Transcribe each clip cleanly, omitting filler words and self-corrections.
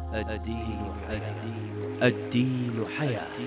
الدين حياة.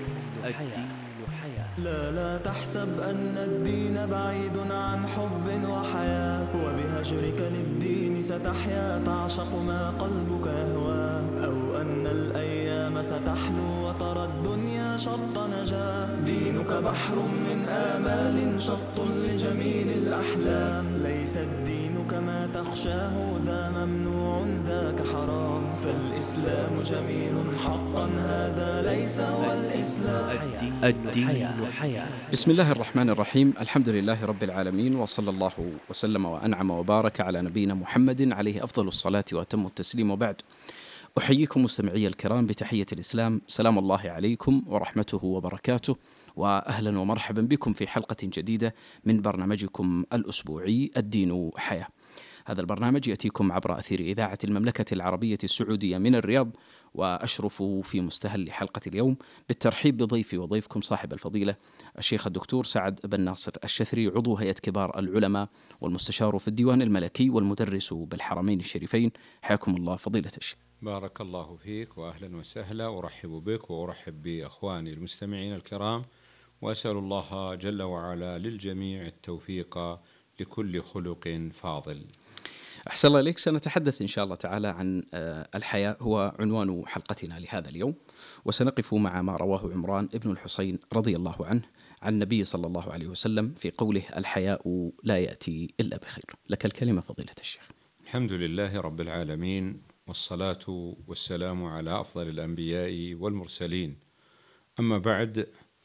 لا تحسب أن الدين بعيد عن حب وحياة، وبهجرك للدين ستحيا تعشق ما قلبك يهوى، أو أن الأيام ستحلو وترى الدنيا شط نجاة. دينك بحر من آمال شط لجميل الأحلام، ليس الدين كما تخشاه ذا ممنوع ذاك حرام، فالإسلام جميل حقا هذا ليس هو الإسلام. الدين حياة. بسم الله الرحمن الرحيم. الحمد لله رب العالمين، وصلى الله وسلم وأنعم وبارك على نبينا محمد عليه أفضل الصلاة وأتم التسليم، وبعد. أحييكم مستمعي الكرام بتحية الإسلام، سلام الله عليكم ورحمته وبركاته، وأهلا ومرحبا بكم في حلقة جديدة من برنامجكم الأسبوعي الدين حياة. هذا البرنامج يأتيكم عبر أثير إذاعة المملكة العربية السعودية من الرياض، وأشرف في مستهل حلقة اليوم بالترحيب بضيفي وضيفكم صاحب الفضيلة الشيخ الدكتور سعد بن ناصر الشثري، عضو هيئة كبار العلماء والمستشار في الديوان الملكي والمدرس بالحرمين الشريفين. حياكم الله فضيلة الشيخ. بارك الله فيك وأهلا وسهلا، أرحب بك وأرحب بأخواني المستمعين الكرام، وأسأل الله جل وعلا للجميع التوفيق لكل خلق فاضل. أحسن الله إليك. سنتحدث إن شاء الله تعالى عن الحياة، هو عنوان حلقتنا لهذا اليوم، وسنقف مع ما رواه عمران ابن الحصين رضي الله عنه عن النبي صلى الله عليه وسلم في قوله: الحياء لا يأتي إلا بخير. لك الكلمة فضيلة الشيخ. الحمد لله رب العالمين، والصلاة والسلام على أفضل الأنبياء والمرسلين. أما بعد،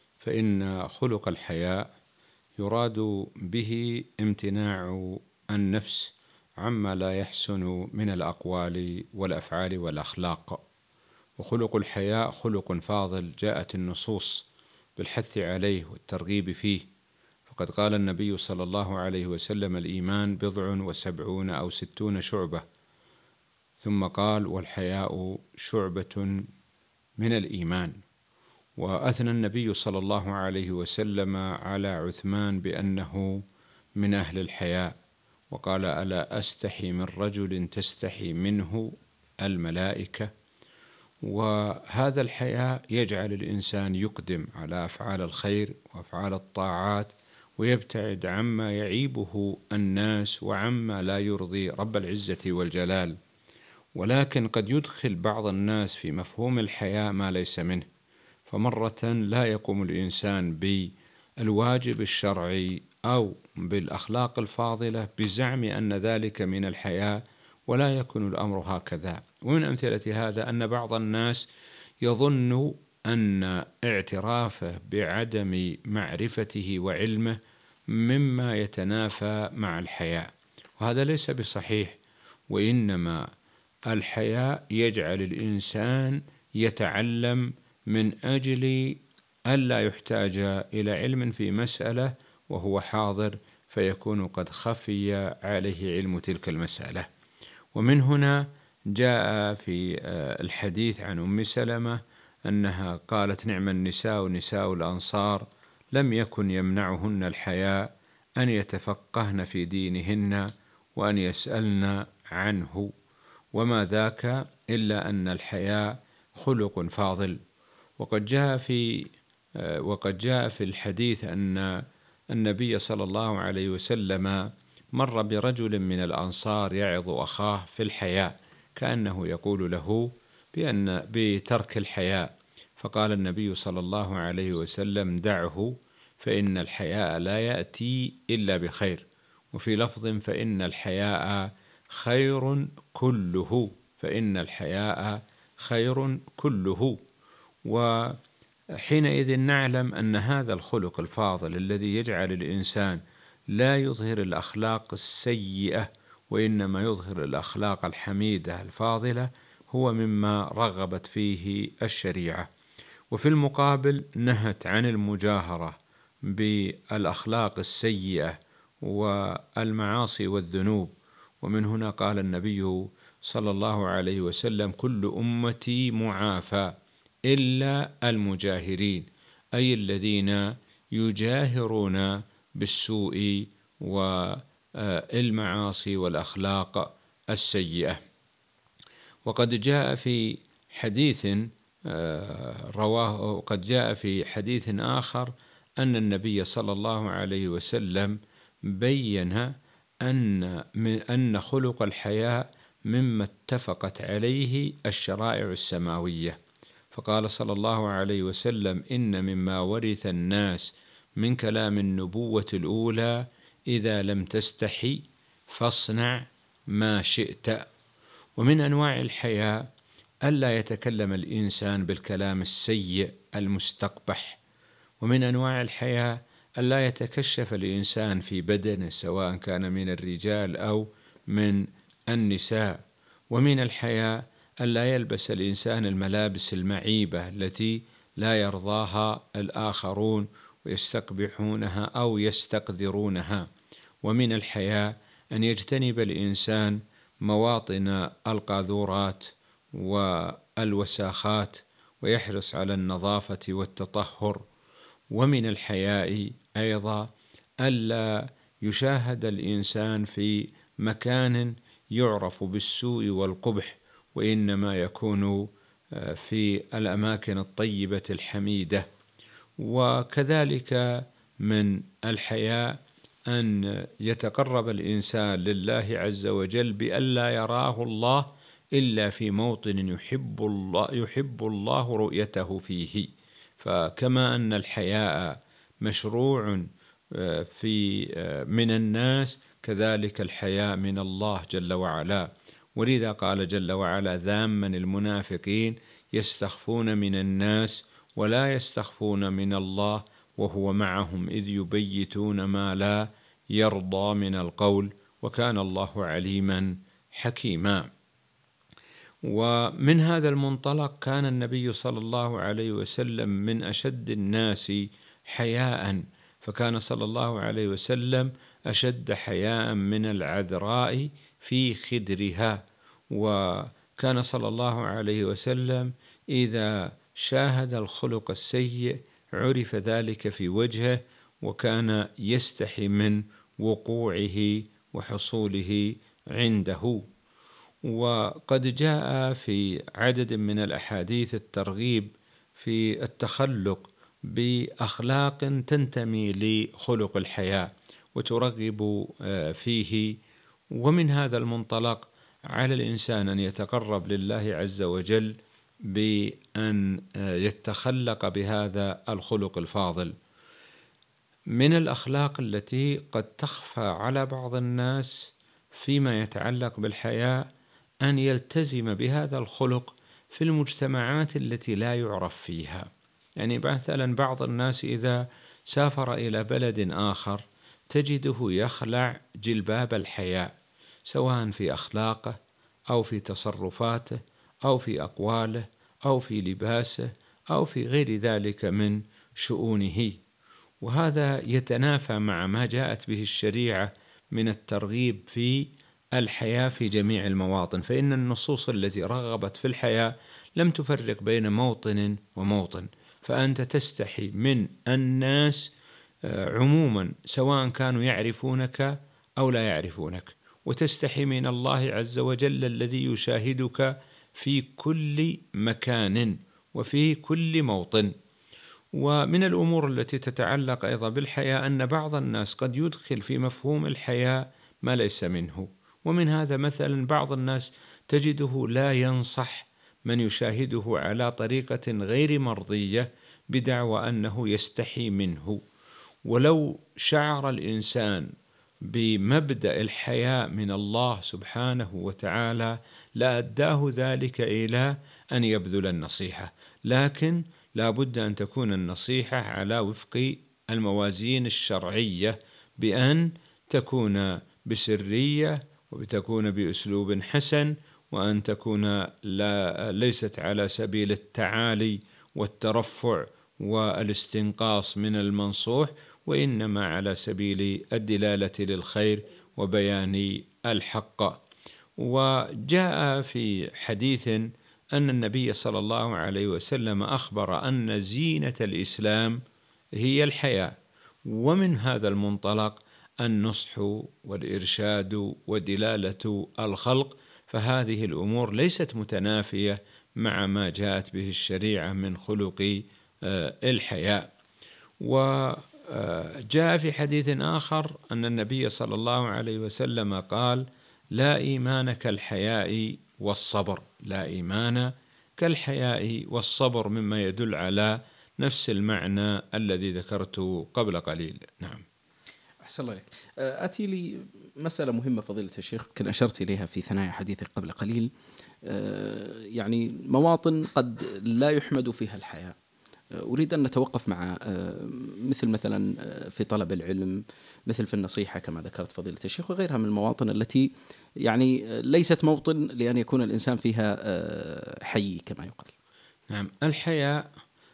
فإن خلق الحياء يراد به امتناع النفس عما لا يحسن من الأقوال والأفعال والأخلاق. وخلق الحياء خلق فاضل، جاءت النصوص بالحث عليه والترغيب فيه، فقد قال النبي صلى الله عليه وسلم: الإيمان 70 أو 60 شعبة، ثم قال: والحياء شعبة من الإيمان. وأثنى النبي صلى الله عليه وسلم على عثمان بأنه من أهل الحياء، وقال: ألا أستحي من رجل تستحي منه الملائكة. وهذا الحياء يجعل الإنسان يقدم على أفعال الخير وأفعال الطاعات، ويبتعد عما يعيبه الناس وعما لا يرضي رب العزة والجلال. ولكن قد يدخل بعض الناس في مفهوم الحياء ما ليس منه، فمرة لا يقوم الإنسان بالواجب الشرعي أو بالأخلاق الفاضلة بزعم أن ذلك من الحياء، ولا يكون الأمر هكذا. ومن أمثلة هذا أن بعض الناس يظن أن اعترافه بعدم معرفته وعلمه مما يتنافى مع الحياء، وهذا ليس بصحيح. وإنما الحياء يجعل الإنسان يتعلم من أجل ألا يحتاج إلى علم في مسألة وهو حاضر، فيكون قد خفي عليه علم تلك المسألة. ومن هنا جاء في الحديث عن أم سلمة أنها قالت: نعم النساء نساء الأنصار، لم يكن يمنعهن الحياء أن يتفقهن في دينهن وأن يسألن عنه، وما ذاك إلا أن الحياء خلق فاضل. وقد جاء في الحديث أن النبي صلى الله عليه وسلم مر برجل من الأنصار يعظ أخاه في الحياء، كأنه يقول له بترك الحياء، فقال النبي صلى الله عليه وسلم: دعه، فإن الحياء لا يأتي إلا بخير. وفي لفظ: فإن الحياء خير كله، فإن الحياء خير كله. وحينئذ نعلم أن هذا الخلق الفاضل الذي يجعل الإنسان لا يظهر الأخلاق السيئة وإنما يظهر الأخلاق الحميدة الفاضلة هو مما رغبت فيه الشريعة. وفي المقابل نهت عن المجاهرة بالأخلاق السيئة والمعاصي والذنوب. ومن هنا قال النبي صلى الله عليه وسلم: كل أمتي معافى إلا المجاهرين، أي الذين يجاهرون بالسوء والمعاصي والأخلاق السيئة. وقد جاء في حديث رواه، قد جاء في حديث آخر أن النبي صلى الله عليه وسلم بين أن خلق الحياء مما اتفقت عليه الشرائع السماوية، فقال صلى الله عليه وسلم: إن مما ورث الناس من كلام النبوة الأولى إذا لم تستحي فاصنع ما شئت. ومن أنواع الحياء ألا يتكلم الإنسان بالكلام السيء المستقبح، ومن أنواع الحياء ألا يتكشف الإنسان في بدنه سواء كان من الرجال أو من النساء، ومن الحياء ألا يلبس الإنسان الملابس المعيبة التي لا يرضاها الآخرون ويستقبحونها أو يستقذرونها، ومن الحياء أن يجتنب الإنسان مواطن القاذورات والوساخات ويحرص على النظافة والتطهر، ومن الحياء أيضا ألا يشاهد الإنسان في مكان يعرف بالسوء والقبح، وإنما يكون في الأماكن الطيبة الحميدة. وكذلك من الحياء أن يتقرب الإنسان لله عز وجل بألا يراه الله إلا في موطن يحب الله رؤيته فيه، فكما أن الحياء مشروع من الناس كذلك الحياء من الله جل وعلا، ولذا قال جل وعلا ذاما المنافقين: يستخفون من الناس ولا يستخفون من الله وهو معهم إذ يبيتون ما لا يرضى من القول وكان الله عليما حكيما. ومن هذا المنطلق كان النبي صلى الله عليه وسلم من أشد الناس حياء، فكان صلى الله عليه وسلم أشد حياء من العذراء في خدرها، وكان صلى الله عليه وسلم إذا شاهد الخلق السيء عرف ذلك في وجهه، وكان يستحي من وقوعه وحصوله عنده. وقد جاء في عدد من الأحاديث الترغيب في التخلق بأخلاق تنتمي لخلق الحياء وترغب فيه، ومن هذا المنطلق على الإنسان أن يتقرب لله عز وجل بأن يتخلق بهذا الخلق الفاضل. من الأخلاق التي قد تخفى على بعض الناس فيما يتعلق بالحياء أن يلتزم بهذا الخلق في المجتمعات التي لا يعرف فيها. يعني مثلا بعض الناس إذا سافر إلى بلد آخر تجده يخلع جلباب الحياء، سواء في أخلاقه أو في تصرفاته أو في أقواله أو في لباسه أو في غير ذلك من شؤونه، وهذا يتنافى مع ما جاءت به الشريعة من الترغيب في الحياة في جميع المواطن، فإن النصوص التي رغبت في الحياة لم تفرق بين موطن وموطن، فأنت تستحي من الناس عموما سواء كانوا يعرفونك أو لا يعرفونك، وتستحي من الله عز وجل الذي يشاهدك في كل مكان وفي كل موطن. ومن الأمور التي تتعلق أيضا بالحياء أن بعض الناس قد يدخل في مفهوم الحياء ما ليس منه، ومن هذا مثلا بعض الناس تجده لا ينصح من يشاهده على طريقة غير مرضية بدعوى أنه يستحي منه، ولو شعر الإنسان بمبدأ الحياء من الله سبحانه وتعالى لأداه ذلك إلى أن يبذل النصيحة، لكن لا بد أن تكون النصيحة على وفق الموازين الشرعية، بأن تكون بسرية وتكون بأسلوب حسن، وأن تكون ليست على سبيل التعالي والترفع والاستنقاص من المنصوح، وإنما على سبيل الدلالة للخير وبيان الحق. وجاء في حديث أن النبي صلى الله عليه وسلم أخبر أن زينة الإسلام هي الحياء، ومن هذا المنطلق النصح والإرشاد ودلالة الخلق، فهذه الأمور ليست متنافية مع ما جاءت به الشريعة من خلق الحياء. وجاء في حديث آخر أن النبي صلى الله عليه وسلم قال: لا إيمان كالحياء والصبر. لا إيمان كالحياء والصبر، مما يدل على نفس المعنى الذي ذكرته قبل قليل. نعم. أحسن الله عليك. أتي لي مسألة مهمة فضيلة الشيخ، كان أشرت إليها في ثنايا حديثك قبل قليل. يعني مواطن قد لا يحمد فيها الحياء، أريد أن نتوقف مع مثلا في طلب العلم، مثل في النصيحة كما ذكرت فضيلة الشيخ، وغيرها من المواطن التي يعني ليست موطن لأن يكون الإنسان فيها حي كما يقال. نعم. الحياء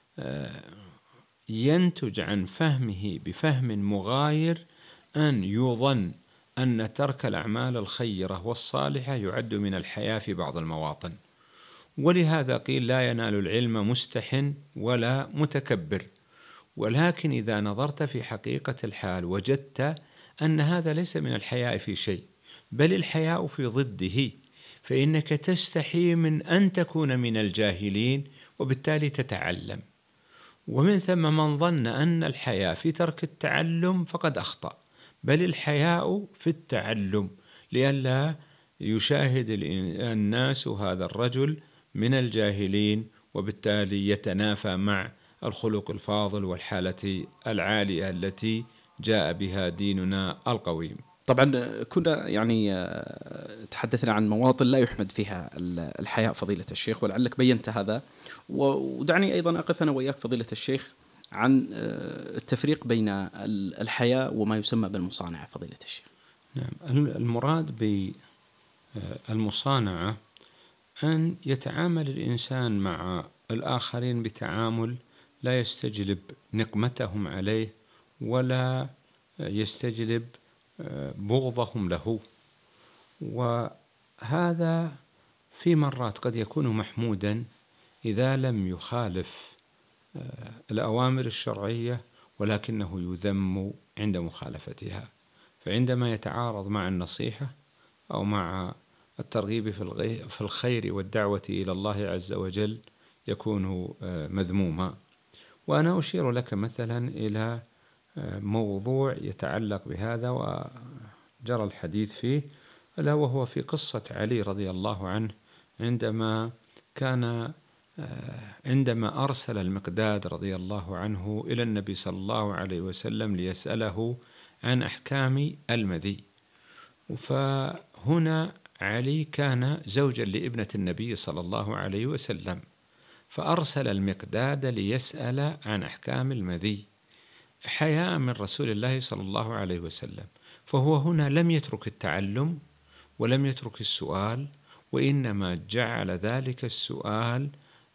ينتج عن فهمه بفهم مغاير أن يظن أن ترك الأعمال الخيرة والصالحة يعد من الحياء في بعض المواطن، ولهذا قيل: لا ينال العلم مستح ولا متكبر. ولكن إذا نظرت في حقيقة الحال وجدت أن هذا ليس من الحياء في شيء، بل الحياء في ضده، فإنك تستحي من أن تكون من الجاهلين وبالتالي تتعلم. ومن ثم من ظن أن الحياء في ترك التعلم فقد أخطأ، بل الحياء في التعلم، لئلا يشاهد الناس هذا الرجل من الجاهلين وبالتالي يتنافى مع الخلق الفاضل والحالة العالية التي جاء بها ديننا القويم. طبعا كنا يعني تحدثنا عن مواطن لا يحمد فيها الحياء فضيلة الشيخ، ولعلك بينت هذا، ودعني أيضا أقف أنا وإياك فضيلة الشيخ عن التفريق بين الحياء وما يسمى بالمصانعة فضيلة الشيخ. نعم. المراد بالمصانعة أن يتعامل الإنسان مع الآخرين بتعامل لا يستجلب نقمتهم عليه ولا يستجلب بغضهم له، وهذا في مرات قد يكون محمودا إذا لم يخالف الأوامر الشرعية، ولكنه يذم عند مخالفتها. فعندما يتعارض مع النصيحة أو مع الترغيب في الخير والدعوة إلى الله عز وجل يكون مذموما. وأنا أشير لك مثلا إلى موضوع يتعلق بهذا وجرى الحديث فيه، ألا وهو في قصة علي رضي الله عنه عندما أرسل المقداد رضي الله عنه إلى النبي صلى الله عليه وسلم ليسأله عن أحكام المذي. فهنا علي كان زوجا لابنة النبي صلى الله عليه وسلم، فأرسل المقداد ليسأل عن أحكام المذي حياء من رسول الله صلى الله عليه وسلم. فهو هنا لم يترك التعلم ولم يترك السؤال، وإنما جعل ذلك السؤال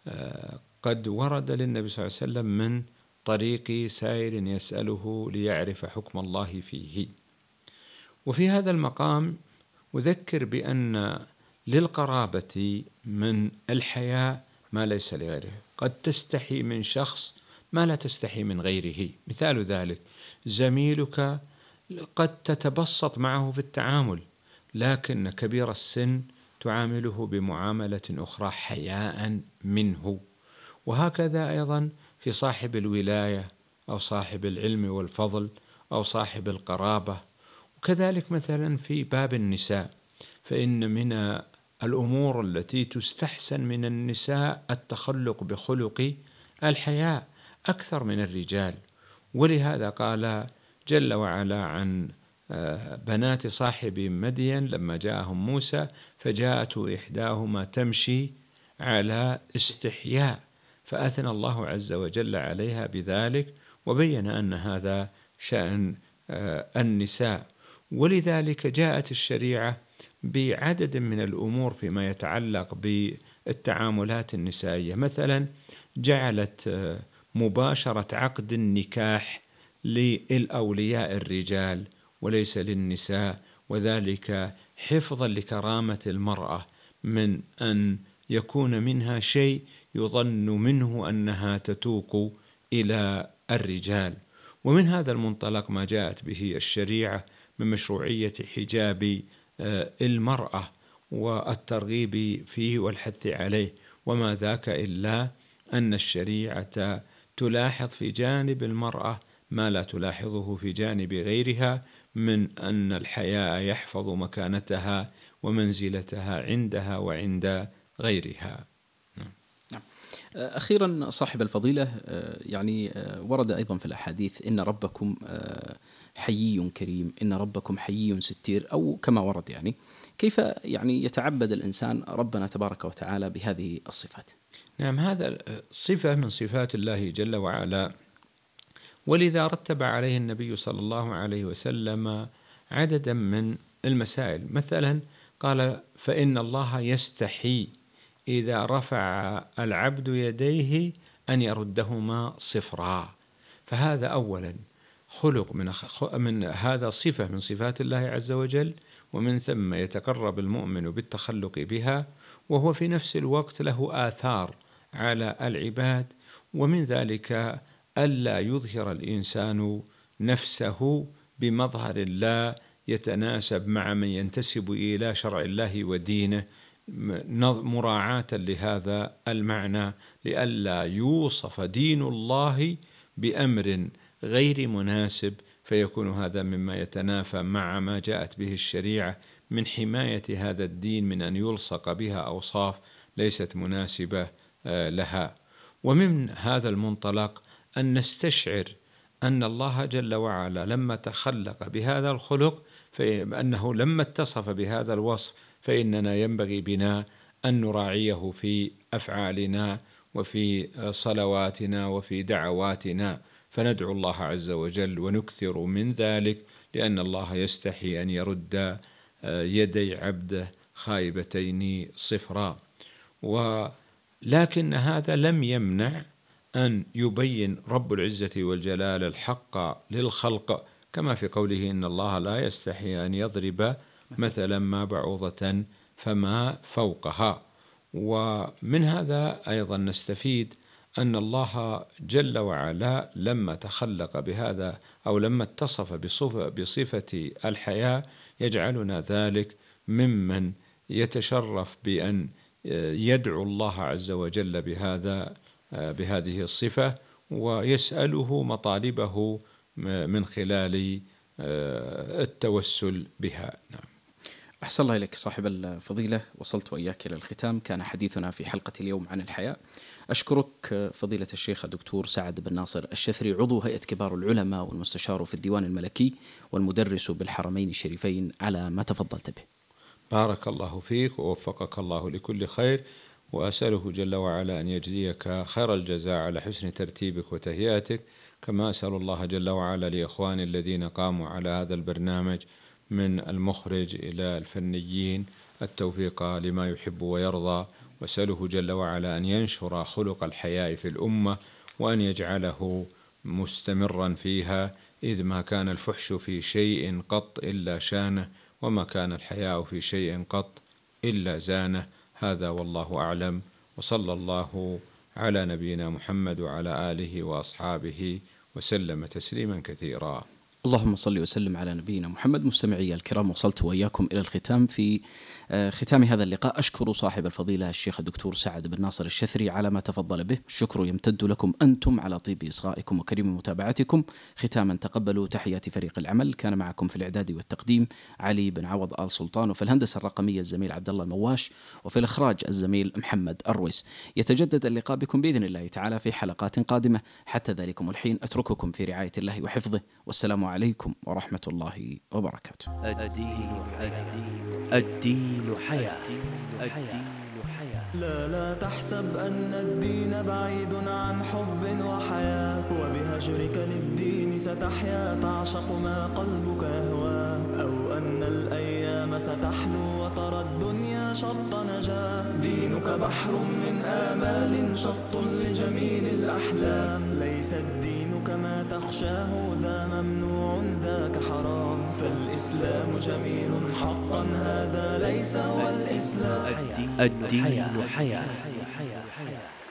قد ورد للنبي صلى الله عليه وسلم من طريق سائر يسأله ليعرف حكم الله فيه. وفي هذا المقام أذكر بأن للقرابة من الحياء ما ليس لغيره. قد تستحي من شخص ما لا تستحي من غيره. مثال ذلك زميلك قد تتبسط معه في التعامل، لكن كبير السن تعامله بمعاملة أخرى حياء منه. وهكذا أيضا في صاحب الولاية أو صاحب العلم والفضل أو صاحب القرابة. وكذلك مثلا في باب النساء، فإن من الأمور التي تستحسن من النساء التخلق بخلق الحياء أكثر من الرجال. ولهذا قال جل وعلا عن بنات صاحب مدين لما جاءهم موسى: فجاءت إحداهما تمشي على استحياء، فأثنى الله عز وجل عليها بذلك وبين أن هذا شأن النساء. ولذلك جاءت الشريعة بعدد من الأمور فيما يتعلق بالتعاملات النسائية. مثلا جعلت مباشرة عقد النكاح للأولياء الرجال وليس للنساء، وذلك حفظا لكرامة المرأة من أن يكون منها شيء يظن منه أنها تتوق إلى الرجال. ومن هذا المنطلق ما جاءت به الشريعة من مشروعية حجاب المرأة والترغيب فيه والحث عليه. وما ذاك إلا أن الشريعة تلاحظ في جانب المرأة ما لا تلاحظه في جانب غيرها من أن الحياء يحفظ مكانتها ومنزلتها عندها وعند غيرها. نعم. أخيرا صاحب الفضيلة، يعني ورد أيضا في الأحاديث إن ربكم حيي كريم، إن ربكم حيي ستير، أو كما ورد. يعني كيف يعني يتعبد الإنسان ربنا تبارك وتعالى بهذه الصفات؟ نعم، هذا صفة من صفات الله جل وعلا، ولذا رتب عليه النبي صلى الله عليه وسلم عددا من المسائل. مثلا قال: فإن الله يستحي إذا رفع العبد يديه أن يردهما صفرا. فهذا أولا خلق من هذا صفة من صفات الله عز وجل، ومن ثم يتقرب المؤمن بالتخلق بها، وهو في نفس الوقت له آثار على العباد. ومن ذلك ألا يظهر الإنسان نفسه بمظهر لا يتناسب مع من ينتسب إلى شرع الله ودينه، مراعاة لهذا المعنى، لئلا يوصف دين الله بأمر غير مناسب، فيكون هذا مما يتنافى مع ما جاءت به الشريعة من حماية هذا الدين من أن يلصق بها أوصاف ليست مناسبة لها. ومن هذا المنطلق أن نستشعر أن الله جل وعلا لما تخلق بهذا الخلق، فأنه لما اتصف بهذا الوصف، فإننا ينبغي بنا أن نراعيه في أفعالنا وفي صلواتنا وفي دعواتنا، فندعو الله عز وجل ونكثر من ذلك، لأن الله يستحي أن يرد يدي عبده خائبتين صفرا. ولكن هذا لم يمنع أن يبين رب العزة والجلال الحق للخلق، كما في قوله: إن الله لا يستحي أن يضرب مثلا ما بعوضة فما فوقها. ومن هذا أيضا نستفيد أن الله جل وعلا لما تخلق بهذا أو لما اتصف بصفة الحياة يجعلنا ذلك ممن يتشرف بأن يدعو الله عز وجل بهذه الصفة، ويسأله مطالبه من خلال التوسل بها. نعم. أحسن الله إليك صاحب الفضيلة، وصلت وإياك إلى الختام. كان حديثنا في حلقة اليوم عن الحياء. أشكرك فضيلة الشيخ الدكتور سعد بن ناصر الشثري، عضو هيئة كبار العلماء والمستشار في الديوان الملكي والمدرس بالحرمين الشريفين، على ما تفضلت به. بارك الله فيك ووفقك الله لكل خير، وأسأله جل وعلا أن يجزيك خير الجزاء على حسن ترتيبك وتهيئتك، كما أسأل الله جل وعلا لإخواني الذين قاموا على هذا البرنامج من المخرج إلى الفنيين التوفيق لما يحب ويرضى، وأسأله جل وعلا أن ينشر خلق الحياء في الأمة، وأن يجعله مستمرا فيها، إذ ما كان الفحش في شيء قط إلا شانه، وما كان الحياء في شيء قط إلا زانه. هذا والله أعلم، وصلى الله على نبينا محمد وعلى آله وأصحابه وسلم تسليما كثيرا. اللهم صل وسلم على نبينا محمد. مستمعي الكرام، وصلت وإياكم إلى الختام. في ختام هذا اللقاء أشكر صاحب الفضيلة الشيخ الدكتور سعد بن ناصر الشثري على ما تفضل به. الشكر يمتد لكم أنتم على طيب إصغائكم وكريم متابعتكم. ختاما تقبلوا تحيات فريق العمل. كان معكم في الإعداد والتقديم علي بن عوض آل سلطان، وفي الهندسة الرقمية الزميل عبد الله المواش، وفي الإخراج الزميل محمد الرويس. يتجدد اللقاء بكم بإذن الله تعالى في حلقات قادمة. حتى ذلكم الحين أترككم في رعاية الله وحفظه، والسلام عليكم ورحمة الله وبركاته. الدين حياة. لا تحسب أن الدين بعيد عن حب وحياة، وبهجرك للدين ستحيا تعشق ما قلبك يهوى، أو أن الأيام ستحلو وترى الدنيا شط نجاة. دينك بحر من آمال شط لجميل الأحلام، ليس الدين كما تخشاه ذا ممنوع ذاك حرام، فالإسلام جميل حقا هذا ليس هو الإسلام. الدين حياة.